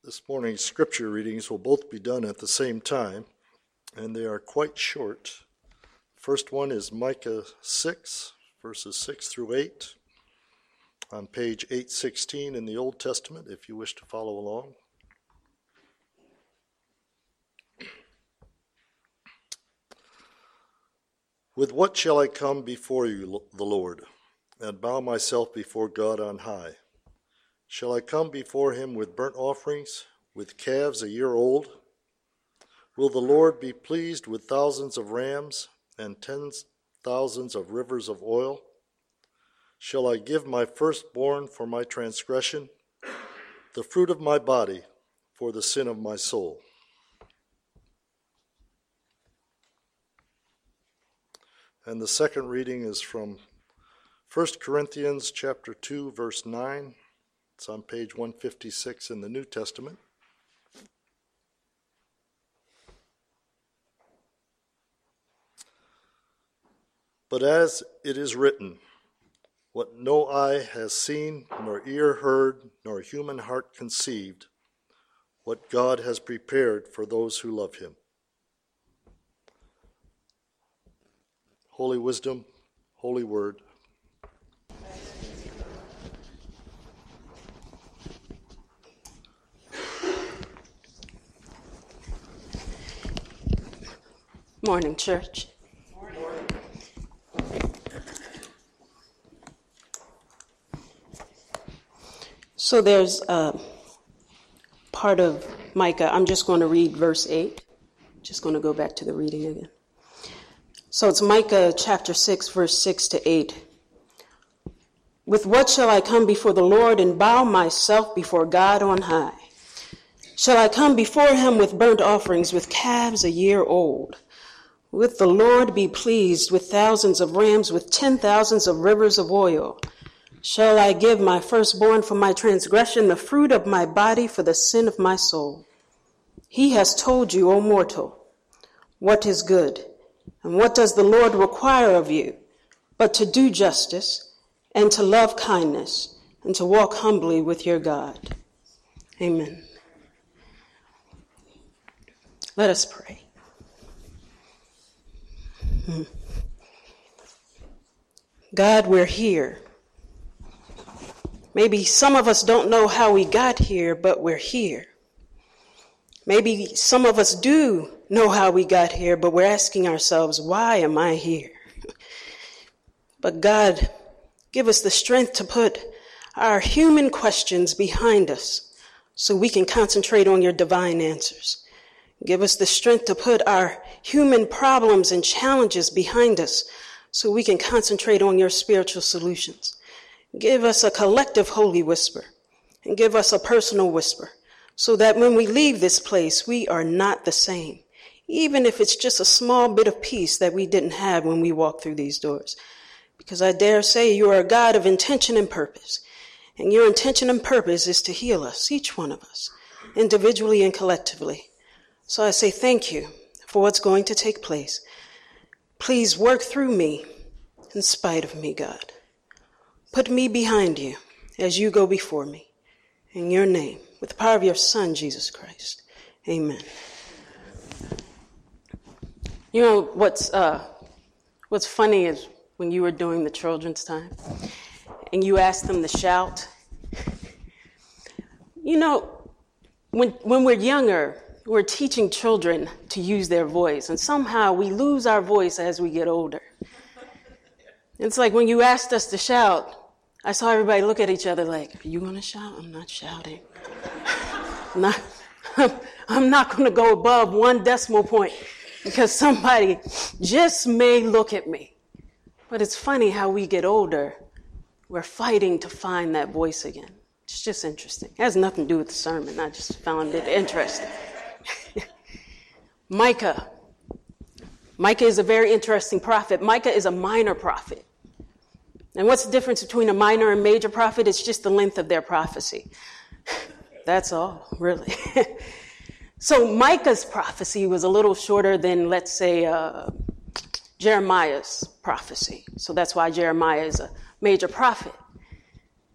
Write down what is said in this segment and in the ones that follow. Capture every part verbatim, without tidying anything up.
This morning's scripture readings will both be done at the same time, and they are quite short. First one is Micah six, verses six through eight, on page eight sixteen in the Old Testament, if you wish to follow along. With what shall I come before you, the Lord, and bow myself before God on high? Shall I come before him with burnt offerings, with calves a year old? Will the Lord be pleased with thousands of rams and tens thousands of rivers of oil? Shall I give my firstborn for my transgression, the fruit of my body for the sin of my soul? And the second reading is from First Corinthians chapter two, verse nine. It's on page one fifty-six in the New Testament. But as it is written, what no eye has seen, nor ear heard, nor human heart conceived, what God has prepared for those who love him. Holy wisdom, holy word. Morning, church. Morning. So there's a part of Micah. I'm just going to read verse eight. Just going to go back to the reading again. So it's Micah chapter six, verse six to eight. With what shall I come before the Lord and bow myself before God on high? Shall I come before him with burnt offerings, with calves a year old? With the Lord be pleased with thousands of rams, with ten thousands of rivers of oil. Shall I give my firstborn for my transgression, the fruit of my body for the sin of my soul? He has told you, O mortal, what is good, and what does the Lord require of you, but to do justice, and to love kindness, and to walk humbly with your God. Amen. Let us pray. God, we're here. Maybe some of us don't know how we got here, but we're here. Maybe some of us do know how we got here, but we're asking ourselves, why am I here? But God, give us the strength to put our human questions behind us so we can concentrate on your divine answers. Give us the strength to put our human problems and challenges behind us so we can concentrate on your spiritual solutions. Give us a collective holy whisper and give us a personal whisper so that when we leave this place, we are not the same, even if it's just a small bit of peace that we didn't have when we walked through these doors. Because I dare say you are a God of intention and purpose, and your intention and purpose is to heal us, each one of us, individually and collectively. So I say thank you for what's going to take place. Please work through me in spite of me, God. Put me behind you as you go before me. In your name, with the power of your Son, Jesus Christ. Amen. You know, what's uh, what's funny is when you were doing the children's time and you asked them to shout. You know, when when we're younger, we're teaching children to use their voice, and somehow we lose our voice as we get older. It's like when you asked us to shout, I saw everybody look at each other like, are you going to shout? I'm not shouting. I'm not, I'm not going to go above one decimal point because somebody just may look at me. But it's funny how we get older, we're fighting to find that voice again. It's just interesting. It has nothing to do with the sermon. I just found it interesting. Micah. Micah is a very interesting prophet. Micah is a minor prophet. And what's the difference between a minor and major prophet? It's just the length of their prophecy. That's all, really. So Micah's prophecy was a little shorter than, let's say, uh, Jeremiah's prophecy. So that's why Jeremiah is a major prophet.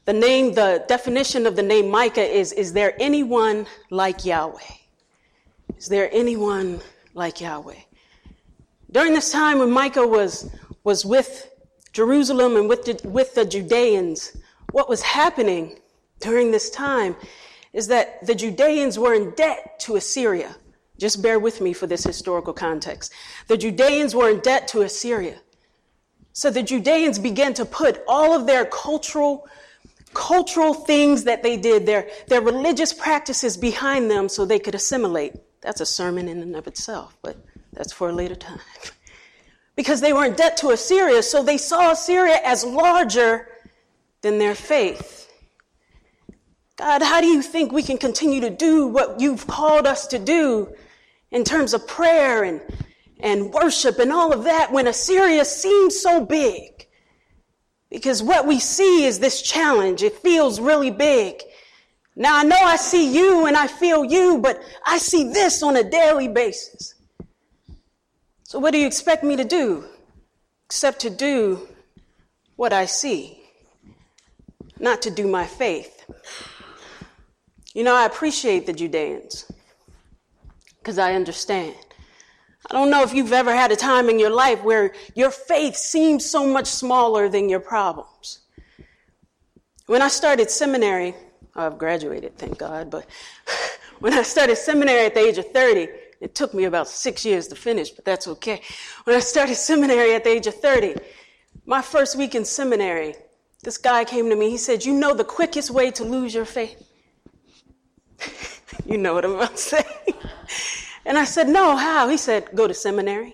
The name, the definition of the name Micah is, is there anyone like Yahweh? Is there anyone like Yahweh? During this time when Micah was, was with Jerusalem and with the, with the Judeans, what was happening during this time is that the Judeans were in debt to Assyria. Just bear with me for this historical context. The Judeans were in debt to Assyria. So the Judeans began to put all of their cultural, cultural things that they did, their, their religious practices behind them so they could assimilate. That's a sermon in and of itself, but that's for a later time. Because they were in debt to Assyria, so they saw Assyria as larger than their faith. God, how do you think we can continue to do what you've called us to do in terms of prayer and, and worship and all of that when Assyria seems so big? Because what we see is this challenge. It feels really big. Now, I know I see you and I feel you, but I see this on a daily basis. So what do you expect me to do? Except to do what I see, not to do my faith. You know, I appreciate the Judeans because I understand. I don't know if you've ever had a time in your life where your faith seems so much smaller than your problems. When I started seminary, oh, I've graduated, thank God, but when I started seminary at the age of thirty, it took me about six years to finish, but that's okay. When I started seminary at the age of thirty, my first week in seminary, this guy came to me. He said, you know the quickest way to lose your faith? You know what I'm about to say. And I said, no, how? He said, go to seminary.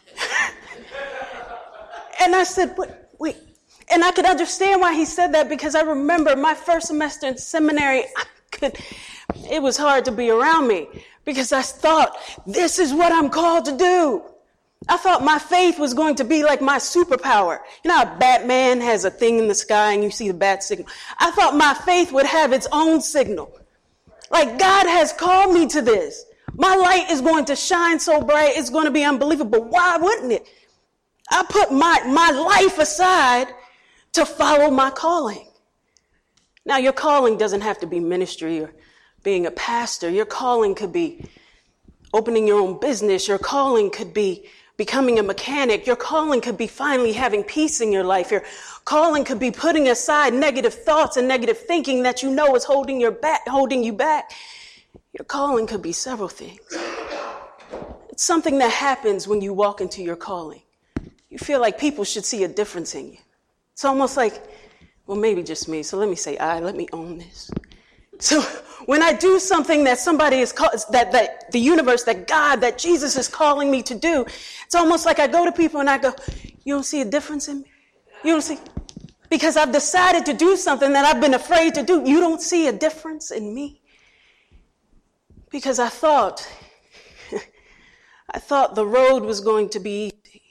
And I said, wait, wait. And I could understand why he said that because I remember my first semester in seminary, I could, it was hard to be around me because I thought, this is what I'm called to do. I thought my faith was going to be like my superpower. You know how Batman has a thing in the sky and you see the bat signal? I thought my faith would have its own signal. Like, God has called me to this. My light is going to shine so bright, it's going to be unbelievable. Why wouldn't it? I put my, my life aside to follow my calling. Now, your calling doesn't have to be ministry or being a pastor. Your calling could be opening your own business. Your calling could be becoming a mechanic. Your calling could be finally having peace in your life. Your calling could be putting aside negative thoughts and negative thinking that you know is holding your back, holding you back. Your calling could be several things. It's something that happens when you walk into your calling. You feel like people should see a difference in you. It's almost like, well, maybe just me. So let me say, I, let me own this. So when I do something that somebody is called, that, that the universe, that God, that Jesus is calling me to do, it's almost like I go to people and I go, you don't see a difference in me? You don't see? Because I've decided to do something that I've been afraid to do. You don't see a difference in me? Because I thought, I thought the road was going to be easy.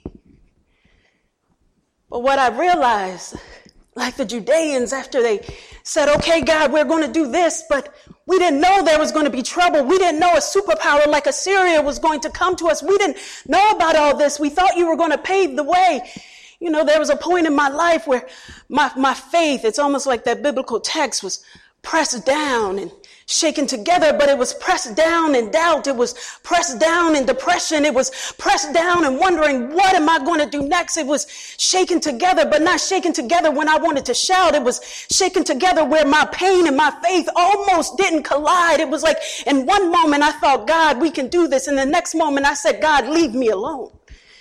But what I realized, like the Judeans, after they said, okay, God, we're going to do this, but we didn't know there was going to be trouble. We didn't know a superpower like Assyria was going to come to us. We didn't know about all this. We thought you were going to pave the way. You know, there was a point in my life where my, my faith, it's almost like that biblical text, was pressed down and shaken together, but it was pressed down in doubt. It was pressed down in depression. It was pressed down and wondering, what am I going to do next? It was shaken together, but not shaken together when I wanted to shout. It was shaken together where my pain and my faith almost didn't collide. It was like in one moment I thought, God, we can do this. And the next moment I said, God, leave me alone.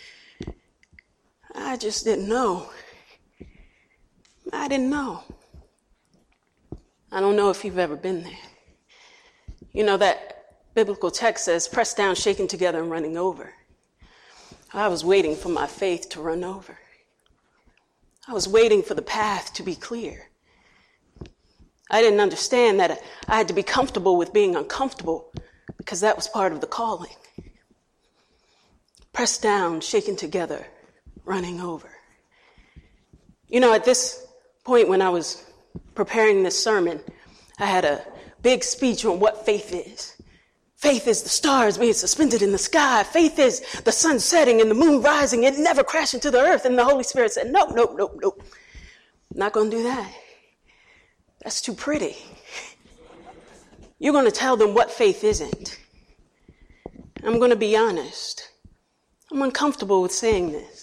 I just didn't know. I didn't know. I don't know if you've ever been there. You know, that biblical text says, pressed down, shaken together, and running over. I was waiting for my faith to run over. I was waiting for the path to be clear. I didn't understand that I had to be comfortable with being uncomfortable because that was part of the calling. Pressed down, shaken together, running over. You know, at this point when I was preparing this sermon, I had a big speech on what faith is. Faith is the stars being suspended in the sky. Faith is the sun setting and the moon rising and never crashing to the earth. And the Holy Spirit said, nope, nope, nope, nope. I'm not going to do that. That's too pretty. You're going to tell them what faith isn't. I'm going to be honest. I'm uncomfortable with saying this.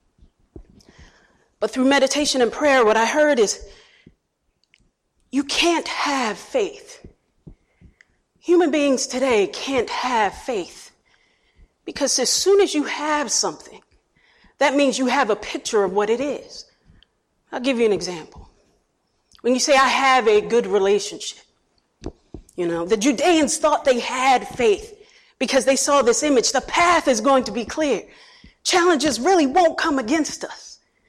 But through meditation and prayer, what I heard is, you can't have faith. Human beings today can't have faith. Because as soon as you have something, that means you have a picture of what it is. I'll give you an example. When you say, I have a good relationship, you know, the Judeans thought they had faith because they saw this image. The path is going to be clear. Challenges really won't come against us.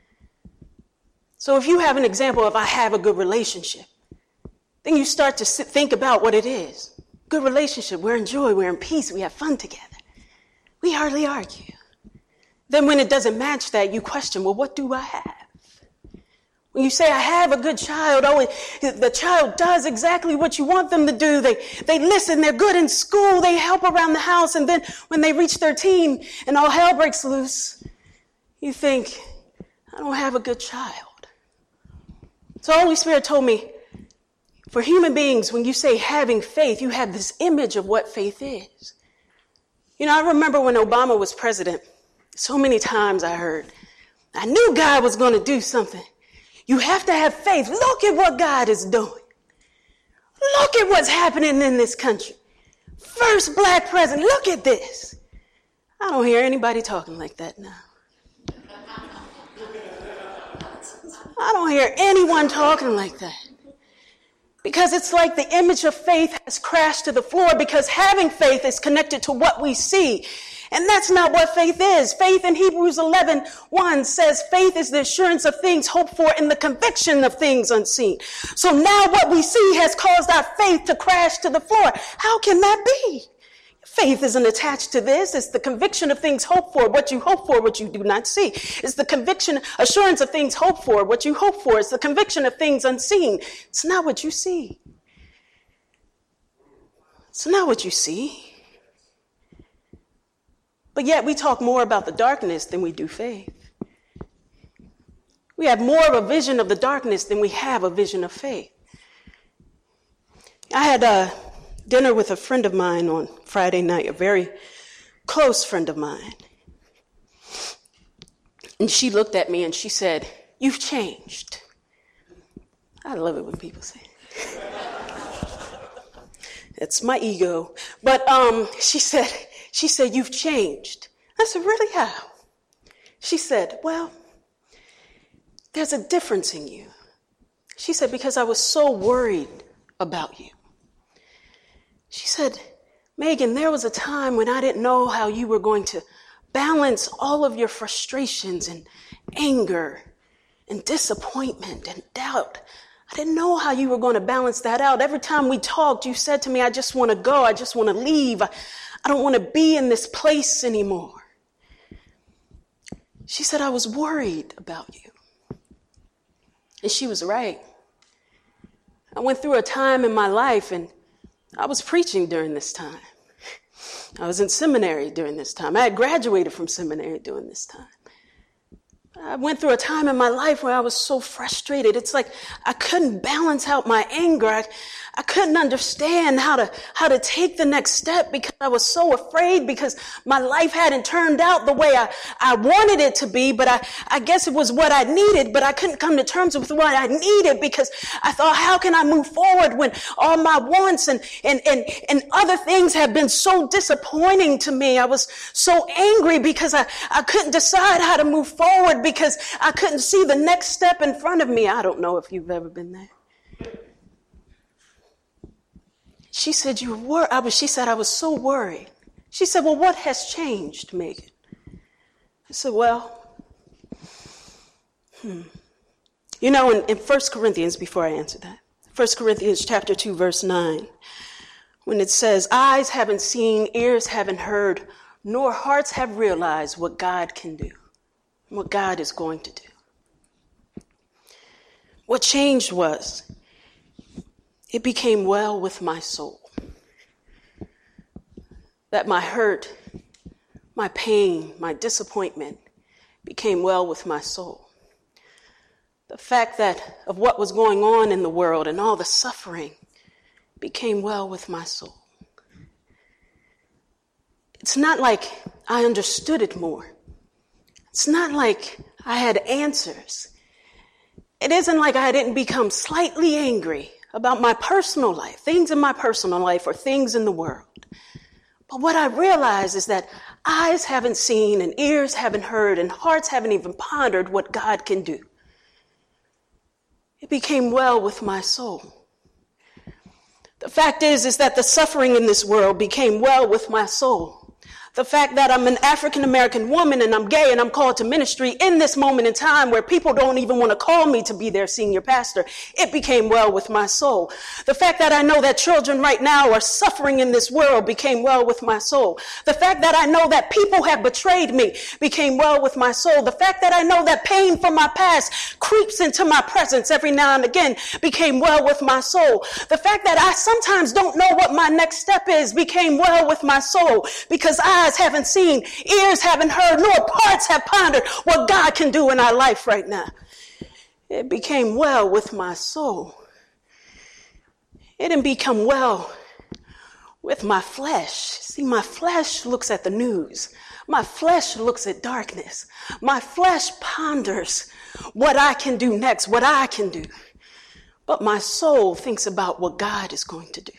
So if you have an example of I have a good relationship, then you start to sit, think about what it is. Good relationship, we're in joy, we're in peace, we have fun together. We hardly argue. Then when it doesn't match that, you question, well, what do I have? When you say, I have a good child, oh, the child does exactly what you want them to do. They, they listen, they're good in school, they help around the house, and then when they reach thirteen and all hell breaks loose, you think, I don't have a good child. So Holy Spirit told me, for human beings, when you say having faith, you have this image of what faith is. You know, I remember when Obama was president, so many times I heard, I knew God was going to do something. You have to have faith. Look at what God is doing. Look at what's happening in this country. First black president. Look at this. I don't hear anybody talking like that now. I don't hear anyone talking like that. Because it's like the image of faith has crashed to the floor, because having faith is connected to what we see. And that's not what faith is. Faith in Hebrews eleven one says faith is the assurance of things hoped for and the conviction of things unseen. So now what we see has caused our faith to crash to the floor. How can that be? Faith isn't attached to this. It's the conviction of things hoped for, what you hope for, what you do not see. It's the conviction, assurance of things hoped for, what you hope for. It's the conviction of things unseen. It's not what you see. It's not what you see. But yet we talk more about the darkness than we do faith. We have more of a vision of the darkness than we have a vision of faith. I had a dinner with a friend of mine on Friday night, a very close friend of mine. And she looked at me and she said, "You've changed." I love it when people say it. It's my ego. But um, she said, she said, "You've changed." I said, "Really, how?" She said, "Well, there's a difference in you." She said, "Because I was so worried about you." She said, "Megan, there was a time when I didn't know how you were going to balance all of your frustrations and anger and disappointment and doubt. I didn't know how you were going to balance that out. Every time we talked, you said to me, I just want to go. I just want to leave. I, I don't want to be in this place anymore." She said, "I was worried about you." And she was right. I went through a time in my life, and I was preaching during this time. I was in seminary during this time. I had graduated from seminary during this time. I went through a time in my life where I was so frustrated. It's like I couldn't balance out my anger. I, I couldn't understand how to how to take the next step because I was so afraid, because my life hadn't turned out the way I, I wanted it to be, but I, I guess it was what I needed, but I couldn't come to terms with what I needed because I thought, how can I move forward when all my wants and, and, and, and other things have been so disappointing to me? I was so angry because I, I couldn't decide how to move forward because I couldn't see the next step in front of me. I don't know if you've ever been there. She said, "You were." I was. She said, "I was so worried." She said, "Well, what has changed, Megan?" I said, "Well, hmm. you know, in, in First Corinthians, before I answer that, First Corinthians chapter two, verse nine, when it says, eyes haven't seen, ears haven't heard, nor hearts have realized what God can do, what God is going to do. What changed was, it became well with my soul. That my hurt, my pain, my disappointment became well with my soul. the fact that of what was going on in the world and all the suffering became well with my soul. It's not like I understood it more. It's not like I had answers. It isn't like I didn't become slightly angry about my personal life, things in my personal life or things in the world. But what I realize is that eyes haven't seen and ears haven't heard and hearts haven't even pondered what God can do. It became well with my soul. The fact is, is that the suffering in this world became well with my soul. The fact that I'm an African-American woman and I'm gay and I'm called to ministry in this moment in time where people don't even want to call me to be their senior pastor, it became well with my soul. The fact that I know that children right now are suffering in this world became well with my soul. The fact that I know that people have betrayed me became well with my soul. The fact that I know that pain from my past creeps into my presence every now and again became well with my soul. The fact that I sometimes don't know what my next step is became well with my soul, because I Eyes haven't seen, ears haven't heard, nor hearts have pondered what God can do in our life right now. It became well with my soul. It didn't become well with my flesh. See, my flesh looks at the news. My flesh looks at darkness. My flesh ponders what I can do next, what I can do. But my soul thinks about what God is going to do.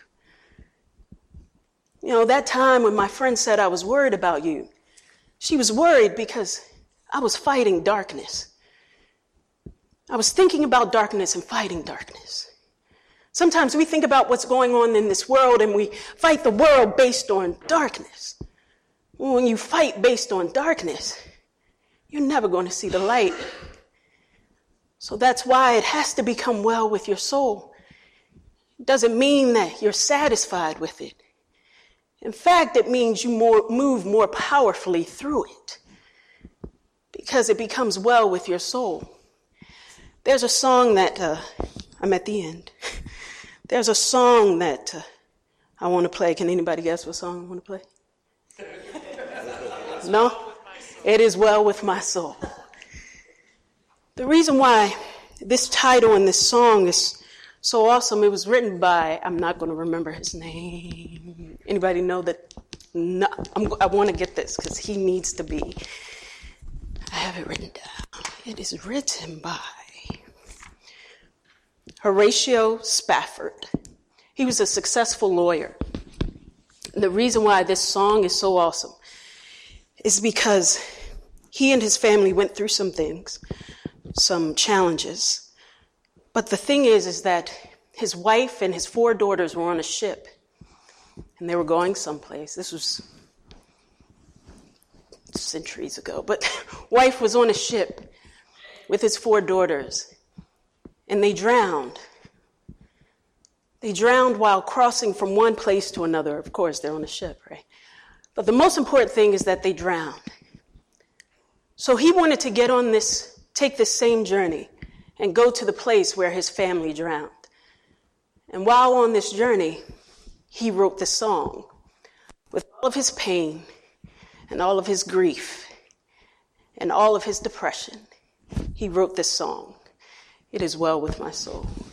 You know, that time when my friend said I was worried about you, she was worried because I was fighting darkness. I was thinking about darkness and fighting darkness. Sometimes we think about what's going on in this world and we fight the world based on darkness. When you fight based on darkness, you're never going to see the light. So that's why it has to become well with your soul. It doesn't mean that you're satisfied with it. In fact, it means you more, move more powerfully through it because it becomes well with your soul. There's a song that, uh, I'm at the end. There's a song that uh, I want to play. Can anybody guess what song I want to play? No? It is well with my soul. The reason why this title and this song is so awesome, it was written by, I'm not going to remember his name. Anybody know that? No, I'm, I want to get this because he needs to be. I have it written down. It is written by Horatio Spafford. He was a successful lawyer. And the reason why this song is so awesome is because he and his family went through some things, some challenges. But the thing is, is that his wife and his four daughters were on a ship, and they were going someplace. This was centuries ago, but wife was on a ship with his four daughters, and they drowned. They drowned while crossing from one place to another. Of course, they're on a ship, right? But the most important thing is that they drowned. So he wanted to get on this, take this same journey, and go to the place where his family drowned. And while on this journey, he wrote this song. With all of his pain and all of his grief and all of his depression, he wrote this song. It is well with my soul.